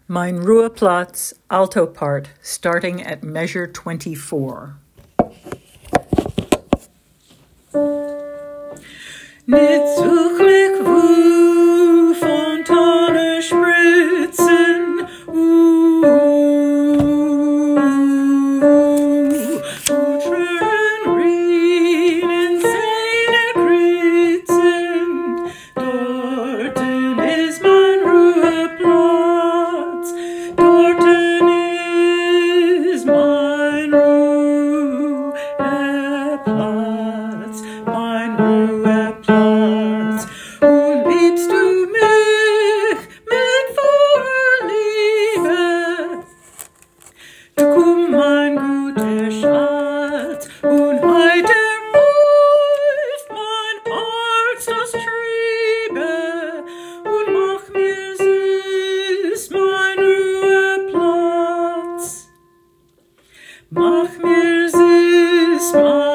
Mein Ruheplatz, alto part, starting at measure 24. Nicht zuglich, wo Fontane spritzen, schön Rien in seine Kritzen, dorten ist mein Ruheplatz, dorten ist mein Ruheplatz, mein Ruheplatz. Und liebst du mich mit Vorliebe? Du komm, mein guter Schatz, und heute ruft mein Herz das Triebe und mach mir süß mein Ruheplatz. Mach mir süß mein